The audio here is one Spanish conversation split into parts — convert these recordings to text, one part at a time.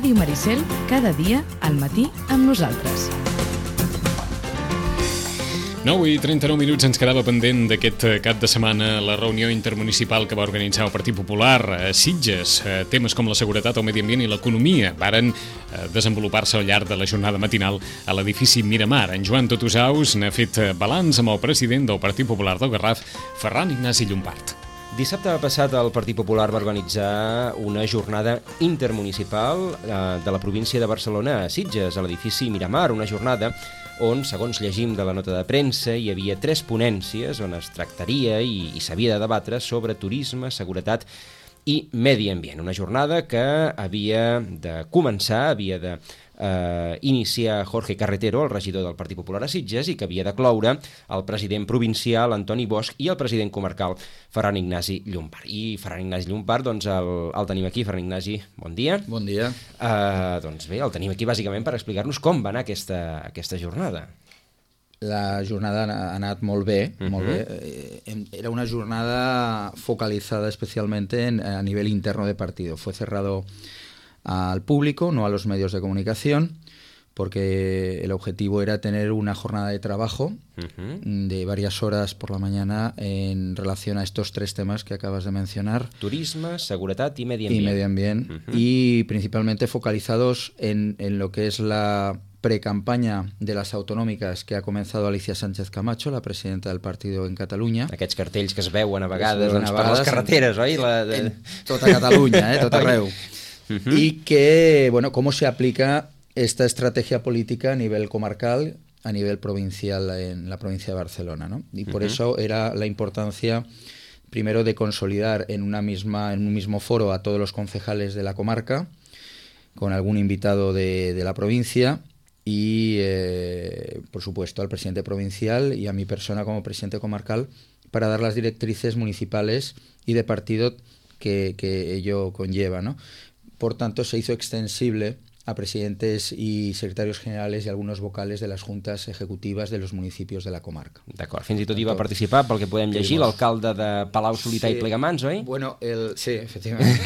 Ràdio Maricel, cada dia al matí amb nosaltres. 9:39 ens quedava pendent d'aquest cap de setmana la reunió intermunicipal que va organitzar el Partit Popular a Sitges. Temes com la seguretat, el medi ambient i l'economia varen desenvolupar-se al llarg de la jornada matinal a l'edifici Miramar. En Joan Totusaus n'ha fet balanç amb el president del Partit Popular del Garraf, Ferran Ignasi Llompart. Dissabte passat el Partit Popular va organitzar una jornada intermunicipal de la província de Barcelona a Sitges, a l'edifici Miramar, una jornada on, segons llegim de la nota de premsa, hi havia 3 ponències on es tractaria i s'havia de debatre sobre turisme, seguretat i medi ambient. Una jornada que havia de començar, havia de iniciar Jorge Carretero, el regidor del Partit Popular a Sitges, i que havia de cloure el president provincial, Antoni Bosch, i el president comarcal, Ferran Ignasi Llompart. I Ferran Ignasi Llompart, doncs el tenim aquí. Ferran Ignasi, bon dia. Bon dia. Doncs bé, el tenim aquí bàsicament per explicar-nos com va anar aquesta jornada. La jornada ha anat molt bé, molt bé. Era una jornada focalizada especialmente a nivel interno de partido. Fue cerrado al público, no a los medios de comunicación, porque el objetivo era tener una jornada de trabajo de varias horas por la mañana en relación a estos 3 temas que acabas de mencionar. Turisme, seguretat i medi ambient. Y medio ambiente. Y principalmente focalizados en lo que es la precampaña de las autonòmiques que ha comenzado Alicia Sánchez Camacho, la presidenta del partido en Catalunya. Aquests cartells que es veuen a vegades per les carreteres, oi? En tota Catalunya, tot arreu. Y que, bueno, cómo se aplica esta estrategia política a nivel comarcal, a nivel provincial en la provincia de Barcelona, ¿no? Y por eso era la importancia, primero, de consolidar en un mismo foro a todos los concejales de la comarca, con algún invitado de la provincia y, por supuesto, al presidente provincial y a mi persona como presidente comarcal, para dar las directrices municipales y de partido que ello conlleva, ¿no? Por tanto, se hizo extensible a presidentes y secretarios generales y algunos vocales de las juntas ejecutivas de los municipios de la comarca. D'acord, fins i tot hi va participar, pel que podem llegir, l'alcalde de Palau-solità i Plegamans, oi? Bueno, sí, efectivamente.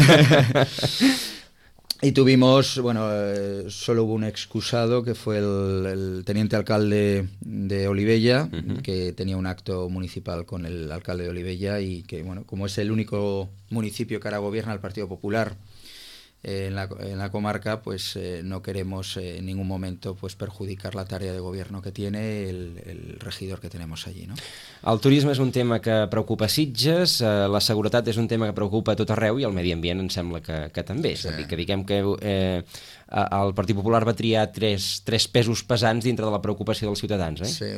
Y tuvimos, bueno, solo hubo un excusado que fue el teniente alcalde de Olivella, que tenía un acto municipal con el alcalde de Olivella y que, bueno, como es el único municipio que ahora gobierna el Partido Popular en la comarca, pues no queremos en ningún momento pues perjudicar la tarea de gobierno que tiene el regidor que tenemos allí, ¿no? El turisme és un tema que preocupa Sitges, la seguretat és un tema que preocupa a tot arreu i el medi ambient em sembla que també. Sí. És a dir, que diguem que el Partit Popular va triar tres pesos pesants dintre de la preocupació dels ciutadans, eh? Sí,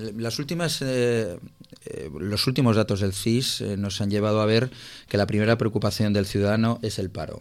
los últimos datos del CIS nos han llevado a ver que la primera preocupación del ciudadano es el paro.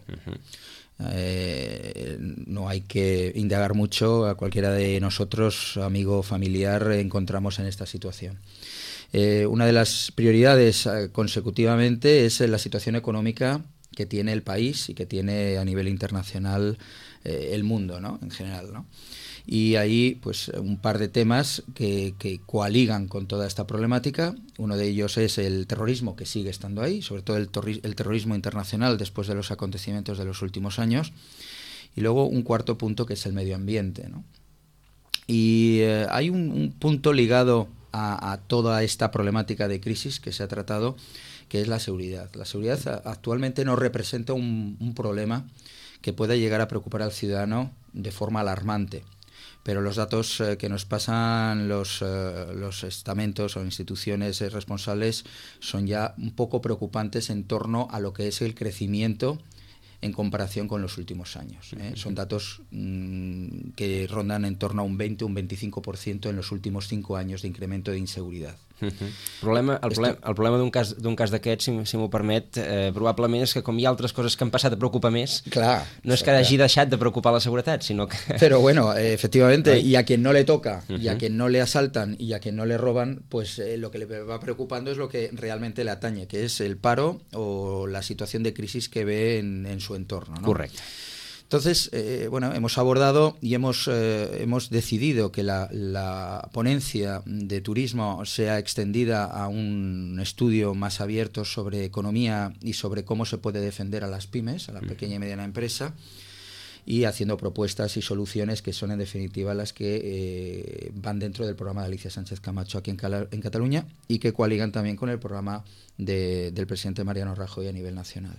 No hay que indagar mucho, a cualquiera de nosotros, amigo, familiar, encontramos en esta situación. Una de las prioridades consecutivamente es la situación económica que tiene el país y que tiene a nivel internacional el mundo, ¿no? En general, ¿no? Y ahí, pues, un par de temas que coaligan con toda esta problemática. Uno de ellos es el terrorismo, que sigue estando ahí, sobre todo el terrorismo internacional después de los acontecimientos de los últimos años. Y luego un cuarto punto que es el medio ambiente, ¿no? Y hay un punto ligado a toda esta problemática de crisis que se ha tratado, que es la seguridad. La seguridad actualmente no representa un problema que pueda llegar a preocupar al ciudadano de forma alarmante. Pero los datos que nos pasan los estamentos o instituciones responsables son ya un poco preocupantes en torno a lo que es el crecimiento en comparación con los últimos años. Son datos que rondan en torno a un 20 o un 25% en los últimos 5 años de incremento de inseguridad. El problema d'un cas d'aquest, si m'ho permet, probablement és que com hi ha altres coses que han passat a preocupar més, claro, no és que hagi deixat de preocupar la seguretat, sinó que... Pero bueno, efectivamente, y a quien no le toca, y a quien no le asaltan, y a quien no le roban, pues lo que le va preocupando es lo que realmente le atañe, que es el paro o la situación de crisis que ve en su entorno, ¿no? Correcto. Entonces, bueno, hemos abordado y hemos decidido que la ponencia de turismo sea extendida a un estudio más abierto sobre economía y sobre cómo se puede defender a las pymes, a la pequeña y mediana empresa. y haciendo propuestas y soluciones que son en definitiva las que van dentro del programa de Alicia Sánchez Camacho aquí en Cataluña y que coaligan también con el programa del presidente Mariano Rajoy a nivel nacional.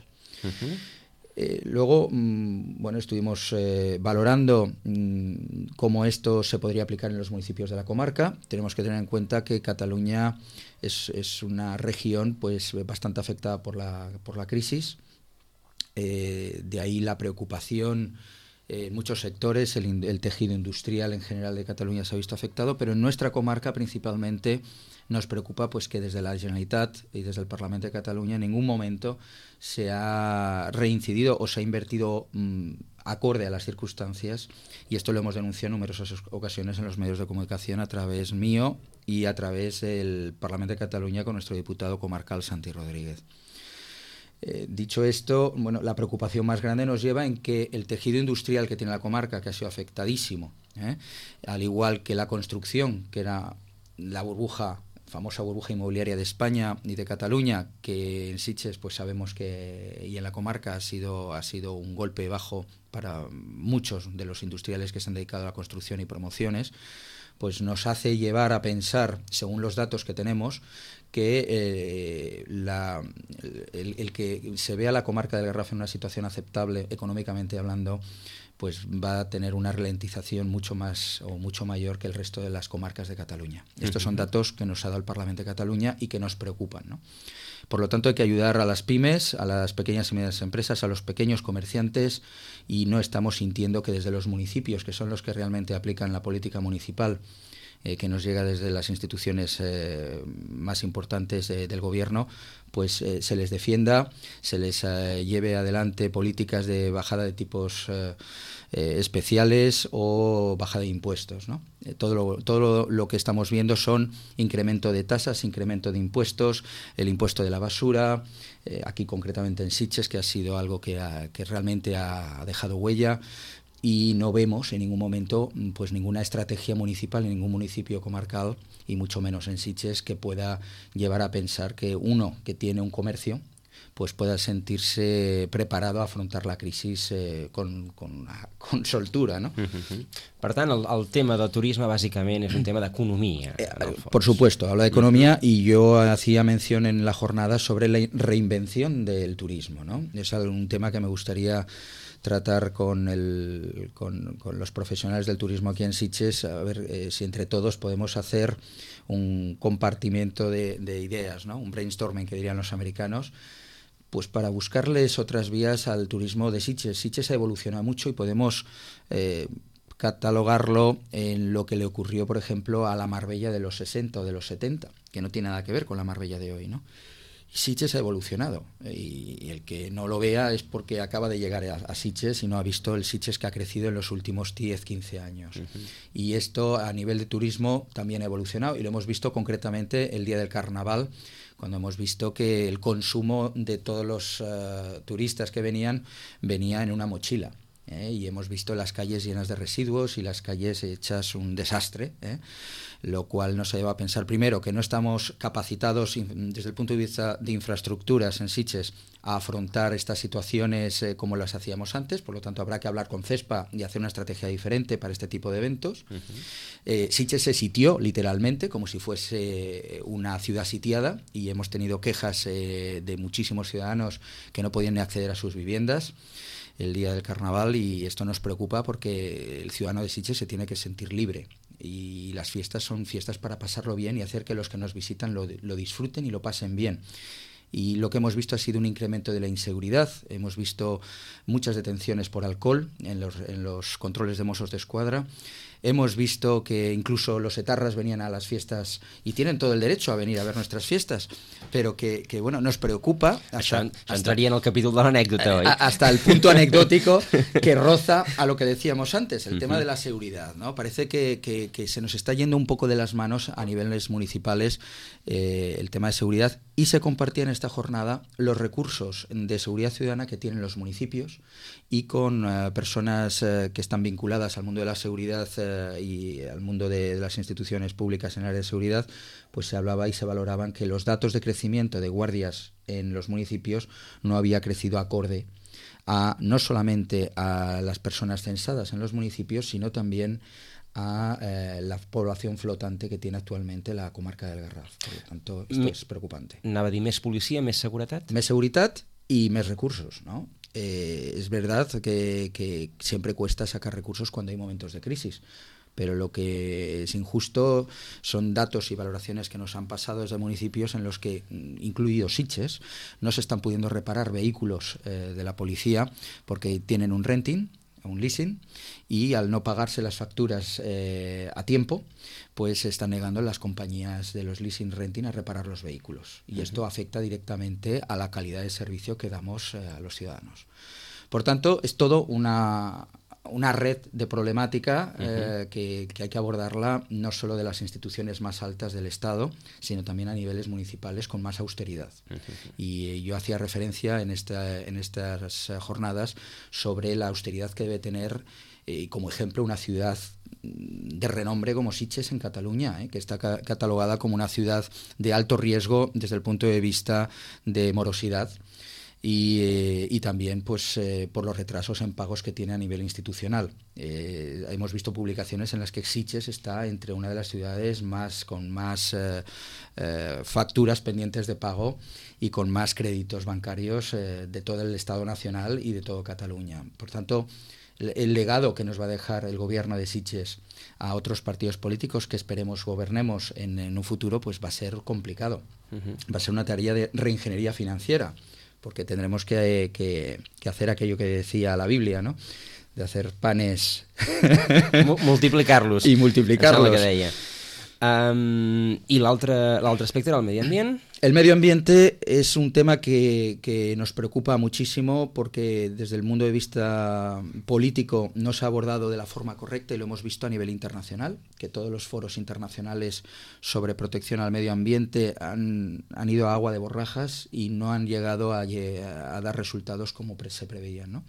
Luego, estuvimos valorando cómo esto se podría aplicar en los municipios de la comarca. Tenemos que tener en cuenta que Cataluña es una región pues bastante afectada por la crisis. De ahí la preocupación en muchos sectores, el tejido industrial en general de Cataluña se ha visto afectado, pero en nuestra comarca principalmente nos preocupa pues que desde la Generalitat y desde el Parlamento de Cataluña en ningún momento se ha reincidido o se ha invertido acorde a las circunstancias, y esto lo hemos denunciado en numerosas ocasiones en los medios de comunicación a través mío y a través del Parlamento de Cataluña con nuestro diputado comarcal Santi Rodríguez. Dicho esto, la preocupación más grande nos lleva en que el tejido industrial que tiene la comarca, que ha sido afectadísimo, al igual que la construcción, que era la famosa burbuja inmobiliaria de España y de Cataluña, que en Sitges pues sabemos que y en la comarca ha sido un golpe bajo para muchos de los industriales que se han dedicado a la construcción y promociones, pues nos hace llevar a pensar, según los datos que tenemos, que el que se vea la comarca del Garraf en una situación aceptable económicamente hablando, pues va a tener una ralentización mucho mayor que el resto de las comarcas de Cataluña. Estos son datos que nos ha dado el Parlamento de Cataluña y que nos preocupan, ¿no? Por lo tanto, hay que ayudar a las pymes, a las pequeñas y medianas empresas, a los pequeños comerciantes, y no estamos sintiendo que desde los municipios, que son los que realmente aplican la política municipal, que nos llega desde las instituciones más importantes del gobierno, pues se les defienda, se les lleve adelante políticas de bajada de tipos especiales o bajada de impuestos, ¿no? Todo lo que estamos viendo son incremento de tasas, incremento de impuestos, el impuesto de la basura, aquí concretamente en Sitges, que ha sido algo que realmente ha dejado huella. Y no vemos en ningún momento pues ninguna estrategia municipal en ningún municipio comarcal, y mucho menos en Sitges, que pueda llevar a pensar que uno que tiene un comercio pues pueda sentirse preparado a afrontar la crisis con soltura, ¿no? Per tant, el tema del turisme bàsicament és un tema d'economia. Por supuesto, habla de economía, y yo hacía mención en la jornada sobre la reinvención del turismo, ¿no? Es un tema que me gustaría tratar con los profesionales del turismo aquí en Sitges, a ver si entre todos podemos hacer un compartimiento de ideas, ¿no? Un brainstorming, que dirían los americanos, pues para buscarles otras vías al turismo de Sitges. Sitges ha evolucionado mucho y podemos catalogarlo en lo que le ocurrió, por ejemplo, a la Marbella de los 60 o de los 70, que no tiene nada que ver con la Marbella de hoy, ¿no? Sitges ha evolucionado, y el que no lo vea es porque acaba de llegar a Sitges y no ha visto el Sitges que ha crecido en los últimos 10, 15 años. Y esto a nivel de turismo también ha evolucionado, y lo hemos visto concretamente el día del Carnaval, cuando hemos visto que el consumo de todos los turistas que venía en una mochila. Y hemos visto las calles llenas de residuos y las calles hechas un desastre, lo cual nos lleva a pensar, primero, que no estamos capacitados desde el punto de vista de infraestructuras en Sitges a afrontar estas situaciones como las hacíamos antes. Por lo tanto, habrá que hablar con CESPA y hacer una estrategia diferente para este tipo de eventos. Sitges se sitió literalmente como si fuese una ciudad sitiada, y hemos tenido quejas de muchísimos ciudadanos que no podían ni acceder a sus viviendas el día del Carnaval, y esto nos preocupa porque el ciudadano de Sitges se tiene que sentir libre, y las fiestas son fiestas para pasarlo bien y hacer que los que nos visitan lo disfruten y lo pasen bien. Y lo que hemos visto ha sido un incremento de la inseguridad. Hemos visto muchas detenciones por alcohol en los controles de Mossos d'Esquadra. Hemos visto que incluso los etarras venían a las fiestas, y tienen todo el derecho a venir a ver nuestras fiestas, pero que bueno, nos preocupa. Això entraria en el capítol de l'anècdota, oi? Hasta el punto anecdótico que roza a lo que decíamos antes, el tema de la seguridad, ¿no? Parece que se nos está yendo un poco de las manos a niveles municipales el tema de seguridad, y se compartía en esta jornada los recursos de seguridad ciudadana que tienen los municipios, y con personas que están vinculadas al mundo de la seguridad y al mundo de las instituciones públicas en el área de seguridad, pues se hablaba y se valoraban que los datos de crecimiento de guardias en los municipios no había crecido acorde no solamente a las personas censadas en los municipios, sino también a la población flotante que tiene actualmente la comarca del Garraf. Por lo tanto, esto es preocupante. Anava a dir més policia, més seguretat? Més seguridad y más recursos, ¿no? Es verdad que siempre cuesta sacar recursos cuando hay momentos de crisis, pero lo que es injusto son datos y valoraciones que nos han pasado desde municipios en los que, incluidos Sitges, no se están pudiendo reparar vehículos de la policía porque tienen un renting, un leasing, y al no pagarse las facturas a tiempo, pues se están negando las compañías de los leasing renting a reparar los vehículos. Y esto afecta directamente a la calidad de servicio que damos a los ciudadanos. Por tanto, es todo una red de problemática que hay que abordarla no solo de las instituciones más altas del Estado, sino también a niveles municipales con más austeridad. Y yo hacía referencia en estas jornadas sobre la austeridad que debe tener, como ejemplo, una ciudad de renombre como Sitges en Cataluña, que está catalogada como una ciudad de alto riesgo desde el punto de vista de morosidad. Y también pues por los retrasos en pagos que tiene a nivel institucional. Hemos visto publicaciones en las que Sitges está entre una de las ciudades con más facturas pendientes de pago y con más créditos bancarios de todo el Estado nacional y de todo Cataluña. Por tanto, el legado que nos va a dejar el gobierno de Sitges a otros partidos políticos que esperemos gobernemos en un futuro, pues va a ser complicado. Va a ser una tarea de reingeniería financiera, porque tendremos que hacer aquello que decía la Biblia, ¿no? De hacer panes... Multiplicar-los. I multiplicar-los. Això és el que deia. I l'altre aspecte era el medi ambient? El medio ambiente es un tema que nos preocupa muchísimo porque desde el mundo de vista político no se ha abordado de la forma correcta y lo hemos visto a nivel internacional, que todos los foros internacionales sobre protección al medio ambiente han ido a agua de borrajas y no han llegado a dar resultados como se preveían, ¿no?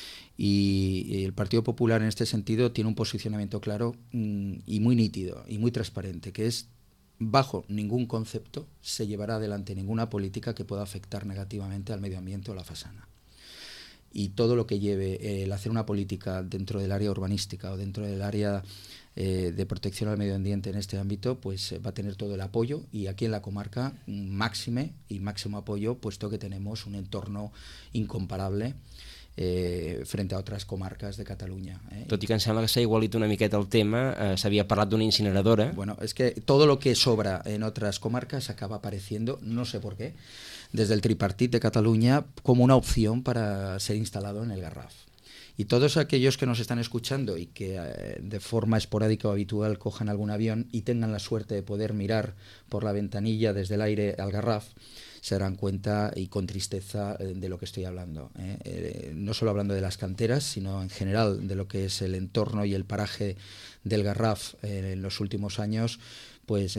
Y el Partido Popular en este sentido tiene un posicionamiento claro y muy nítido y muy transparente, que es: bajo ningún concepto se llevará adelante ninguna política que pueda afectar negativamente al medio ambiente o la façana. Y todo lo que lleve el hacer una política dentro del área urbanística o dentro del área de protección al medio ambiente en este ámbito, pues va a tener todo el apoyo, y aquí en la comarca máximo apoyo, puesto que tenemos un entorno incomparable frente a otras comarcas de Cataluña. Tot i que em sembla que s'ha igualit una miqueta el tema, s'havia parlat d'una incineradora. Bueno, es que todo lo que sobra en otras comarcas acaba apareciendo, no sé por qué, desde el tripartit de Cataluña como una opción para ser instalado en el Garraf. Y todos aquellos que nos están escuchando y que de forma esporádica o habitual cojan algún avión y tengan la suerte de poder mirar por la ventanilla desde el aire al Garraf, se darán cuenta y con tristeza de lo que estoy hablando. No solo hablando de las canteras, sino en general de lo que es el entorno y el paraje del Garraf en los últimos años. Pues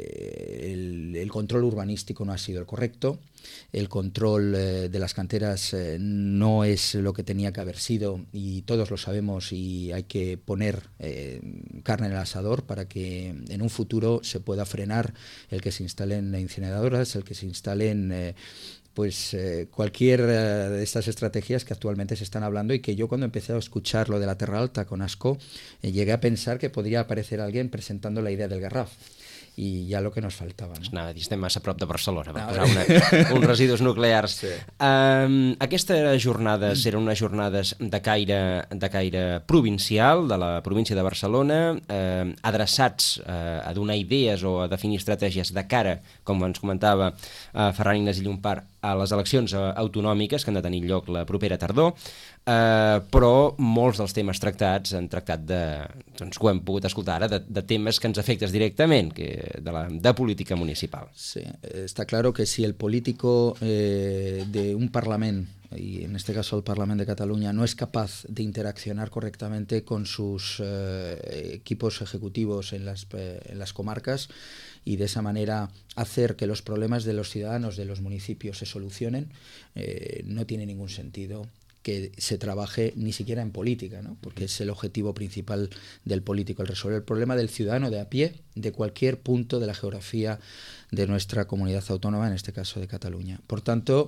el control urbanístico no ha sido el correcto, el control de las canteras no es lo que tenía que haber sido, y todos lo sabemos, y hay que poner carne en el asador para que en un futuro se pueda frenar el que se instalen incineradoras, el que se instalen cualquier de estas estrategias que actualmente se están hablando, y que yo, cuando empecé a escuchar lo de la Terra Alta con Ascó, llegué a pensar que podría aparecer alguien presentando la idea del Garraf. I ja el que nos faltava. No? Anava a dir, estem massa a prop de Barcelona per posar uns residus nuclears. Sí. Aquestes jornades eren unes jornades de caire provincial, de la província de Barcelona, adreçats a donar idees o a definir estratègies de cara, com ens comentava Ferran Ignasi Llompart, a les eleccions autonòmiques que han de tenir lloc la propera tardor, però molts dels temes tractats han tractat doncs, ho hem pogut escoltar ara, de temes que ens afecten directament, de política municipal. Sí, está claro que si el político de un parlament, y en este caso el Parlamento de Cataluña, no es capaz de interaccionar correctamente con sus equipos ejecutivos en las comarcas, y de esa manera hacer que los problemas de los ciudadanos de los municipios se solucionen, no tiene ningún sentido que se trabaje ni siquiera en política, ¿no? Porque es el objetivo principal del político, el resolver el problema del ciudadano de a pie, de cualquier punto de la geografía de nuestra comunidad autónoma, en este caso de Cataluña. Por tanto,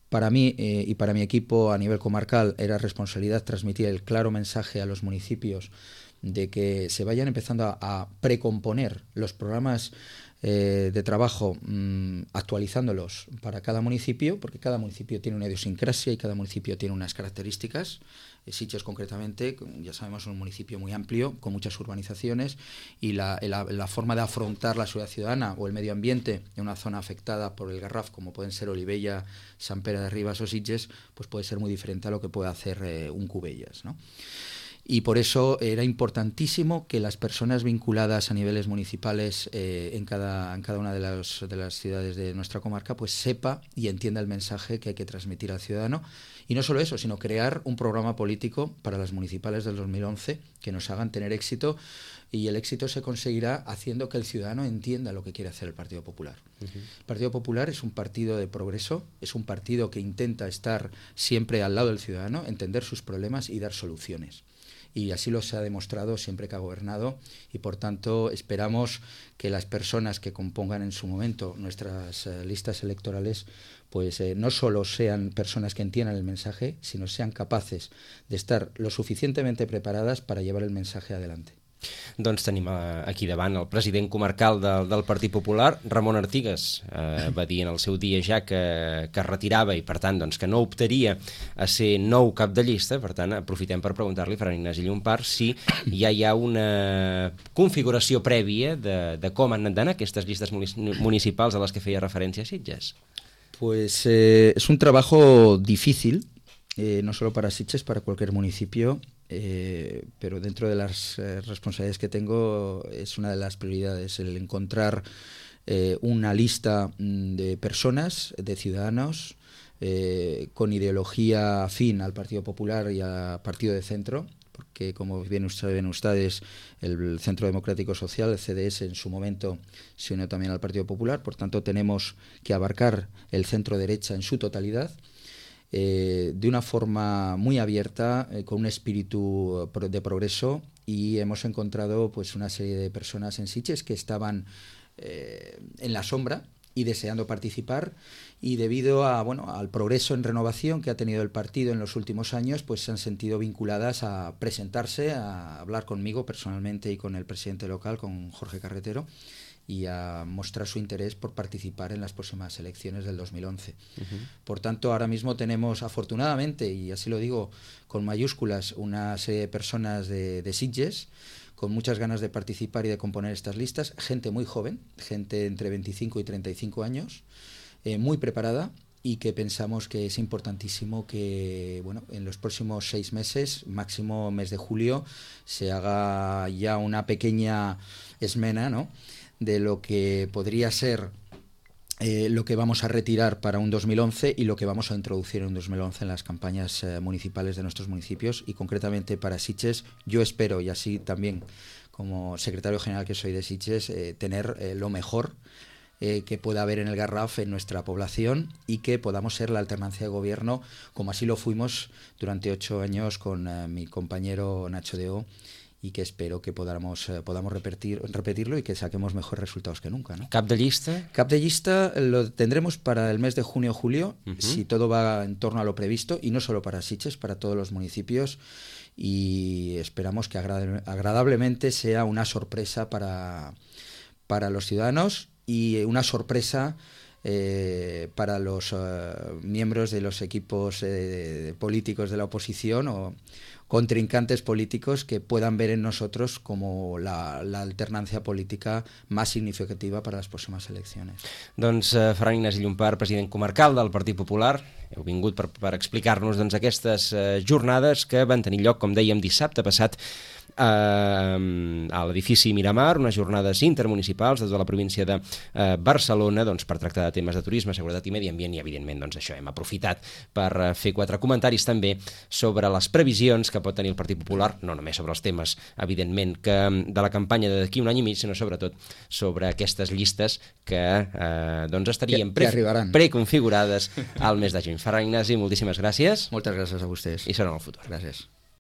Para mí y para mi equipo a nivel comarcal era responsabilidad transmitir el claro mensaje a los municipios de que se vayan empezando a precomponer los programas de trabajo, actualizándolos para cada municipio, porque cada municipio tiene una idiosincrasia y cada municipio tiene unas características. Sitges concretamente, ya sabemos, es un municipio muy amplio, con muchas urbanizaciones, y la forma de afrontar la seguridad ciudadana o el medio ambiente en una zona afectada por el Garraf, como pueden ser Olivella, Sant Pere de Ribes o Sitges, pues puede ser muy diferente a lo que puede hacer un Cubellas, ¿no? Y por eso era importantísimo que las personas vinculadas a niveles municipales en cada una de las ciudades de nuestra comarca pues sepa y entienda el mensaje que hay que transmitir al ciudadano. Y no solo eso, sino crear un programa político para las municipales del 2011 que nos hagan tener éxito, y el éxito se conseguirá haciendo que el ciudadano entienda lo que quiere hacer el Partido Popular. El Partido Popular es un partido de progreso, es un partido que intenta estar siempre al lado del ciudadano, entender sus problemas y dar soluciones. Y así lo se ha demostrado siempre que ha gobernado, y por tanto esperamos que las personas que compongan en su momento nuestras listas electorales pues no solo sean personas que entiendan el mensaje, sino sean capaces de estar lo suficientemente preparadas para llevar el mensaje adelante. Doncs tenim aquí davant el president comarcal del Partit Popular, Ramon Artigas. Va dir en el seu dia ja que es retirava i, per tant, doncs, que no optaria a ser nou cap de llista. Per tant, aprofitem per preguntar-li a Ferran Ignasi Llompart si ja hi ha una configuració prèvia de com han d'anar aquestes llistes municipals a les que feia referència a Sitges. Pues es un trabajo difícil, no solo para Sitges, para cualquier municipio. Pero dentro de las responsabilidades que tengo es una de las prioridades el encontrar una lista de personas, de ciudadanos con ideología afín al Partido Popular y al Partido de Centro, porque como bien saben ustedes, el Centro Democrático Social, el CDS, en su momento se unió también al Partido Popular. Por tanto tenemos que abarcar el centro derecha en su totalidad, de una forma muy abierta, con un espíritu de progreso, y hemos encontrado pues una serie de personas en Sitges que estaban en la sombra y deseando participar, y debido al progreso en renovación que ha tenido el partido en los últimos años, pues se han sentido vinculadas a presentarse, a hablar conmigo personalmente y con el presidente local, con Jorge Carretero, y a mostrar su interés por participar en las próximas elecciones del 2011. Por tanto, ahora mismo tenemos, afortunadamente, y así lo digo con mayúsculas, una serie de personas de Sitges con muchas ganas de participar y de componer estas listas, gente muy joven, gente entre 25 y 35 años, muy preparada, y que pensamos que es importantísimo que en los próximos 6 meses, máximo mes de julio, se haga ya una pequeña esmena, ¿no?, de lo que podría ser lo que vamos a retirar para un 2011 y lo que vamos a introducir en un 2011 en las campañas municipales de nuestros municipios, y concretamente para Sitges. Yo espero, y así también como secretario general que soy de Sitges, tener lo mejor que pueda haber en el Garraf en nuestra población, y que podamos ser la alternancia de gobierno, como así lo fuimos durante 8 años con mi compañero Nacho Deo, y que espero que podamos repetirlo y que saquemos mejores resultados que nunca, ¿no? Cap de llista? Cap de llista lo tendremos para el mes de junio o julio, si todo va en torno a lo previsto, y no solo para Sitges, para todos los municipios, y esperamos que agradablemente sea una sorpresa para los ciudadanos, y una sorpresa para los miembros de los equipos políticos de la oposición o contrincantes políticos, que puedan ver en nosotros como la alternancia política más significativa para les pròximes eleccions. Doncs Ferran Ignasi Llompart, president comarcal del Partit Popular, heu vingut per explicar-nos aquestes jornades que van tenir lloc, com dèiem, dissabte passat a l'edifici Miramar, unes jornades intermunicipals des de la província de Barcelona, per tractar de temes de turisme, seguretat i medi ambient, i evidentment això hem aprofitat per fer 4 comentaris també sobre les previsions que pot tenir el Partit Popular, no només sobre els temes evidentment de la campanya d'aquí un any i mig, sinó sobretot sobre aquestes llistes que estarien preconfigurades al mes de juny. Ferran Ignasi, moltíssimes gràcies. Moltes gràcies a vostès. I serà en el futur. Gràcies.